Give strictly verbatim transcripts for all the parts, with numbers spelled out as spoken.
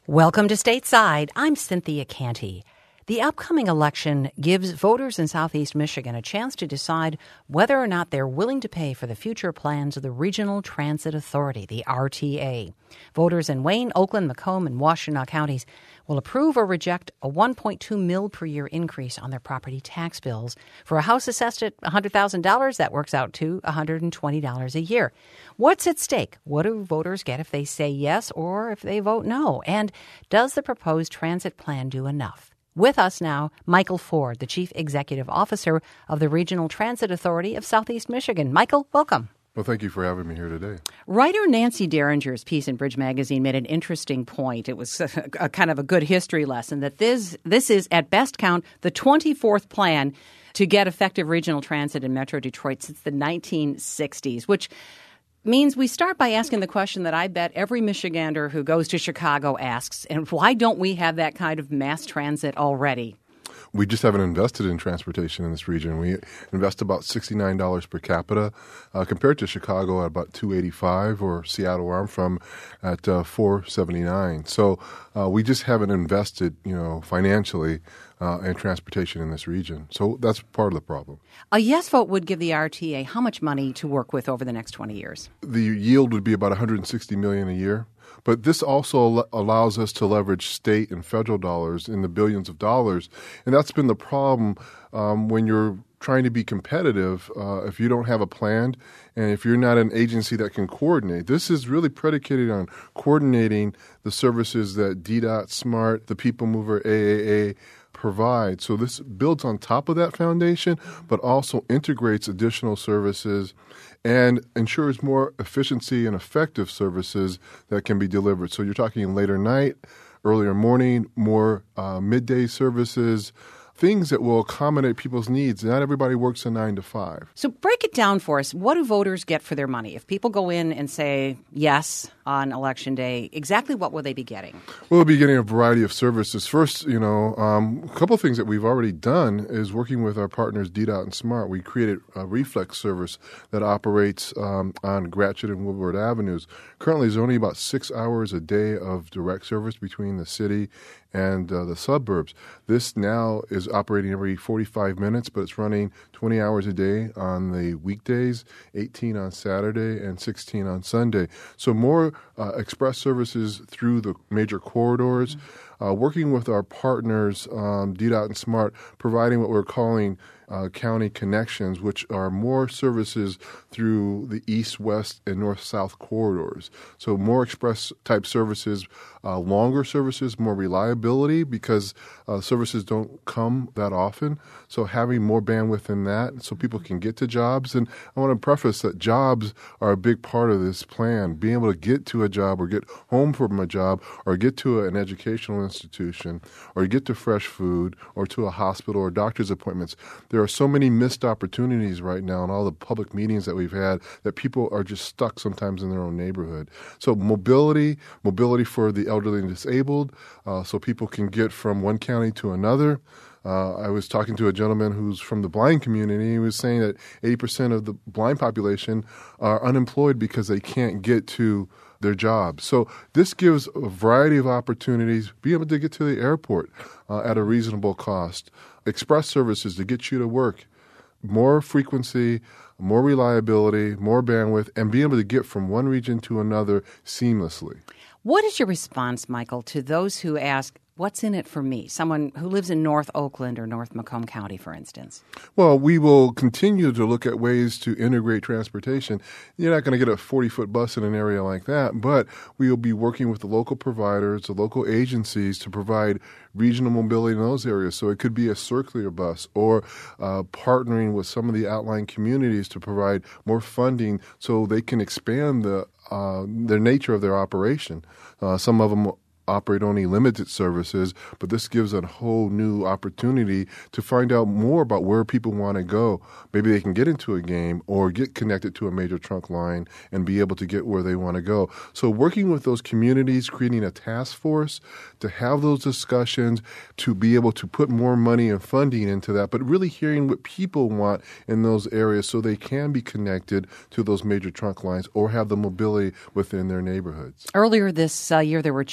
Welcome to Stateside. I'm Cynthia Canty. The upcoming election gives voters in Southeast Michigan a chance to decide whether or not they're willing to pay for the future plans of the Regional Transit Authority, the R T A. Voters in Wayne, Oakland, Macomb, and Washtenaw counties will approve or reject a one point two mil per year increase on their property tax bills. For a house assessed at one hundred thousand dollars, that works out to one hundred twenty dollars a year. What's at stake? What do voters get if they say yes or if they vote no? And does the proposed transit plan do enough? With us now, Michael Ford, the Chief Executive Officer of the Regional Transit Authority of Southeast Michigan. Michael, welcome. Well, thank you for having me here today. Writer Nancy Derringer's piece in Bridge Magazine made an interesting point. It was a, a kind of a good history lesson that this this is, at best count, the twenty-fourth plan to get effective regional transit in Metro Detroit since the nineteen sixties, which means we start by asking the question that I bet every Michigander who goes to Chicago asks, and why don't we have that kind of mass transit already? We just haven't invested in transportation in this region. We invest about sixty-nine dollars per capita uh, compared to Chicago at about two hundred eighty-five dollars or Seattle, where I'm from, at uh, four hundred seventy-nine dollars. So uh, we just haven't invested, you know, financially uh, in transportation in this region. So that's part of the problem. A yes vote would give the R T A how much money to work with over the next twenty years? The yield would be about one hundred sixty million dollars a year. But this also allows us to leverage state and federal dollars in the billions of dollars. And that's been the problem um, when you're trying to be competitive. Uh, if you don't have a plan and if you're not an agency that can coordinate, this is really predicated on coordinating the services that D DOT, SMART, the People Mover, A A A provide. So this builds on top of that foundation, but also integrates additional services and ensures more efficiency and effective services that can be delivered. So you're talking later night, earlier morning, more uh, midday services, things that will accommodate people's needs. Not everybody works a nine to five. So break it down for us. What do voters get for their money? If people go in and say yes on Election Day, exactly what will they be getting? We'll be getting a variety of services. First, you know, um, a couple of things that we've already done is working with our partners D DOT and SMART. We created a Reflex service that operates um, on Gratiot and Woodward Avenues. Currently, there's only about six hours a day of direct service between the city and uh, the suburbs. This now is operating every forty-five minutes, but it's running twenty hours a day on the weekdays, eighteen on Saturday, and sixteen on Sunday. So more uh, express services through the major corridors. Mm-hmm. Uh, working with our partners, um, D DOT and SMART, providing what we're calling Uh, county connections, which are more services through the east, west, and north-south corridors. So more express-type services, uh, longer services, more reliability because uh, services don't come that often. So having more bandwidth in that so people can get to jobs. And I want to preface that jobs are a big part of this plan. Being able to get to a job or get home from a job or get to an educational institution or get to fresh food or to a hospital or doctor's appointments. There are so many missed opportunities right now in all the public meetings that we've had that people are just stuck sometimes in their own neighborhood. So mobility, mobility for the elderly and disabled, uh, so people can get from one county to another. Uh, I was talking to a gentleman who's from the blind community. He was saying that eighty percent of the blind population are unemployed because they can't get to their jobs. So this gives a variety of opportunities, be able to get to the airport uh, at a reasonable cost, express services to get you to work, more frequency, more reliability, more bandwidth, and be able to get from one region to another seamlessly. What is your response, Michael, to those who ask, what's in it for me? Someone who lives in North Oakland or North Macomb County, for instance. Well, we will continue to look at ways to integrate transportation. You're not going to get a forty-foot bus in an area like that, but we will be working with the local providers, the local agencies to provide regional mobility in those areas. So it could be a circular bus or uh, partnering with some of the outlying communities to provide more funding so they can expand the uh, the nature of their operation. Uh, some of them operate only limited services, but this gives a whole new opportunity to find out more about where people want to go. Maybe they can get into a game or get connected to a major trunk line and be able to get where they want to go. So working with those communities, creating a task force to have those discussions, to be able to put more money and funding into that, but really hearing what people want in those areas so they can be connected to those major trunk lines or have the mobility within their neighborhoods. Earlier this uh, year, there were changes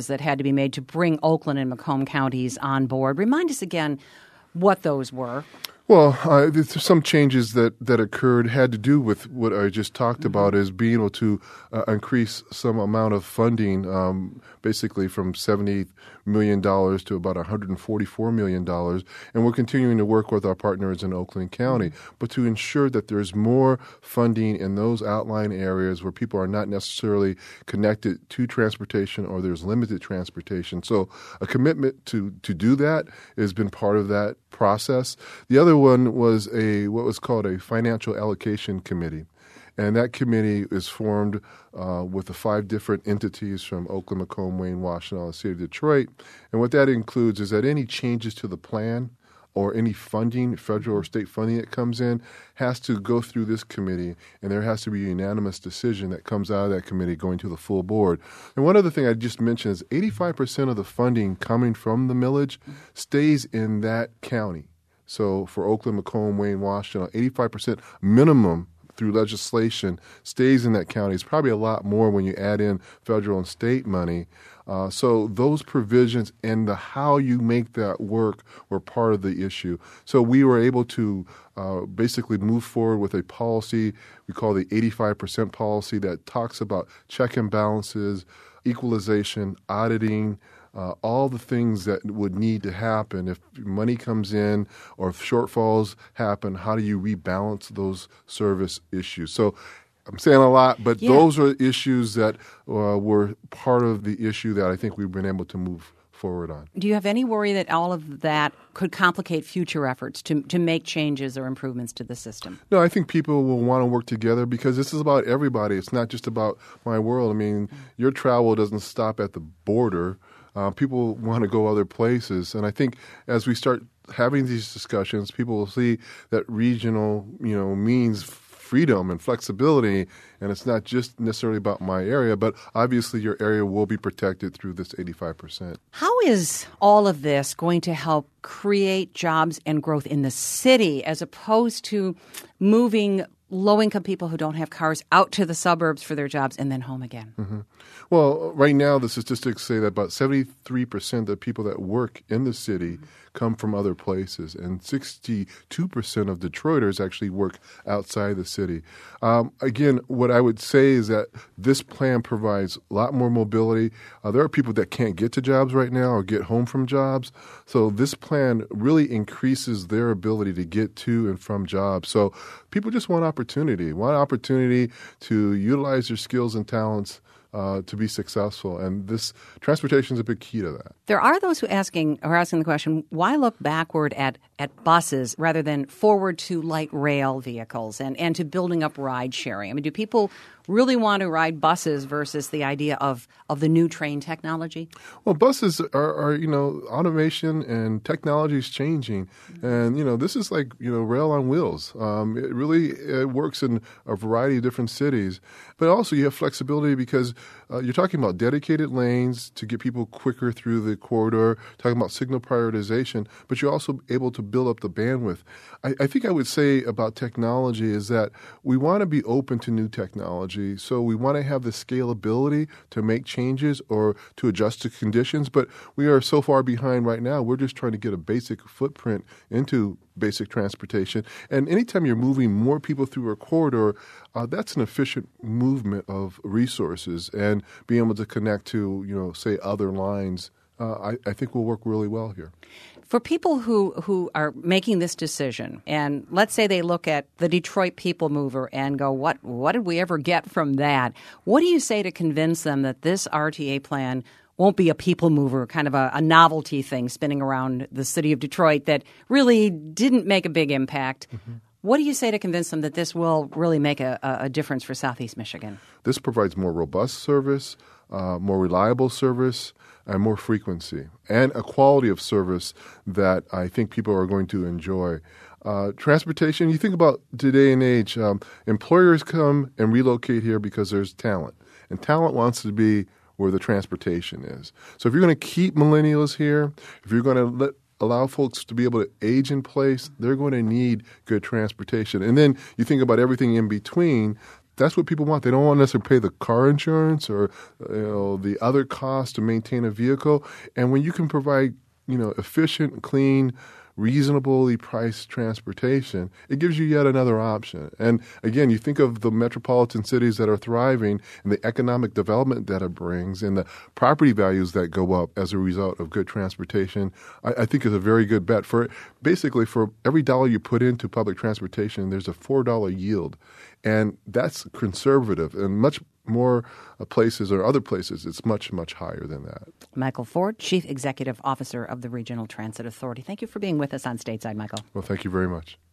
changes that had to be made to bring Oakland and Macomb counties on board. Remind us again what those were. Well, uh, there's some changes that, that occurred had to do with what I just talked mm-hmm. about, is being able to uh, increase some amount of funding, um, basically from seventy million dollars to about one hundred forty-four million dollars. And we're continuing to work with our partners in Oakland County, mm-hmm. but to ensure that there's more funding in those outlying areas where people are not necessarily connected to transportation or there's limited transportation. So a commitment to, to do that has been part of that process. The other one was a what was called a financial allocation committee. And that committee is formed uh, with the five different entities from Oakland, Macomb, Wayne, Washtenaw, and the City of Detroit. And what that includes is that any changes to the plan or any funding, federal or state funding that comes in, has to go through this committee, and there has to be a unanimous decision that comes out of that committee going to the full board. And one other thing I just mentioned is eighty-five percent of the funding coming from the millage stays in that county. So for Oakland, Macomb, Wayne, Washtenaw, eighty-five percent minimum through legislation stays in that county. It's probably a lot more when you add in federal and state money. Uh, so those provisions and the how you make that work were part of the issue. So we were able to uh, basically move forward with a policy we call the eighty-five percent policy that talks about check and balances, equalization, auditing, Uh, all the things that would need to happen if money comes in or if shortfalls happen. How do you rebalance those service issues? So I'm saying a lot, but yeah. those are issues that uh, were part of the issue that I think we've been able to move forward on. Do you have any worry that all of that could complicate future efforts to to make changes or improvements to the system? No, I think people will want to work together because this is about everybody. It's not just about my world. I mean, your travel doesn't stop at the border. Uh, people want to go other places. And I think as we start having these discussions, people will see that regional, you know, means freedom and flexibility, and it's not just necessarily about my area, but obviously your area will be protected through this eighty-five percent. How is all of this going to help create jobs and growth in the city as opposed to moving low-income people who don't have cars out to the suburbs for their jobs and then home again? Mm-hmm. Well, right now the statistics say that about seventy-three percent of people that work in the city come from other places, and sixty-two percent of Detroiters actually work outside the city. Um, again, what I would say is that this plan provides a lot more mobility. Uh, there are people that can't get to jobs right now or get home from jobs, so this plan really increases their ability to get to and from jobs. So people just want opportunity, want opportunity to utilize their skills and talents Uh, to be successful, and this transportation is a big key to that. There are those who asking are asking the question: why look backward at at buses rather than forward to light rail vehicles and and to building up ride sharing? I mean, do people really want to ride buses versus the idea of of the new train technology? Well, buses are, are you know, automation and technology is changing, and you know, this is like, you know, rail on wheels. Um, it really it works in a variety of different cities, but also you have flexibility because uh, you're talking about dedicated lanes to get people quicker through the corridor, talking about signal prioritization, but you're also able to build up the bandwidth. I, I think I would say about technology is that we want to be open to new technology, so we want to have the scalability to make changes or to adjust to conditions, but we are so far behind right now. We're just trying to get a basic footprint into basic transportation. And anytime you're moving more people through a corridor, uh, that's an efficient movement of resources, and being able to connect to, you know, say other lines, uh, I, I think will work really well here. For people who, who are making this decision, and let's say they look at the Detroit People Mover and go, what what did we ever get from that? What do you say to convince them that this R T A plan won't be a people mover, kind of a, a novelty thing spinning around the city of Detroit that really didn't make a big impact? Mm-hmm. What do you say to convince them that this will really make a, a difference for Southeast Michigan? This provides more robust service, uh, more reliable service, and more frequency, and a quality of service that I think people are going to enjoy. Uh, transportation, you think about today and age, um, employers come and relocate here because there's talent, and talent wants to be where the transportation is. So if you're going to keep millennials here, if you're going to let allow folks to be able to age in place, they're going to need good transportation. And then you think about everything in between. that's what people want. They don't want to necessarily pay the car insurance or you know the other costs to maintain a vehicle. And when you can provide you know efficient, clean, reasonably priced transportation, it gives you yet another option. And again, you think of the metropolitan cities that are thriving and the economic development that it brings and the property values that go up as a result of good transportation, I, I think is a very good bet. For basically, for every dollar you put into public transportation, there's a four dollar yield. And that's conservative. And much more places or other places, it's much, much higher than that. Michael Ford, Chief Executive Officer of the Regional Transit Authority. Thank you for being with us on Stateside, Michael. Well, thank you very much.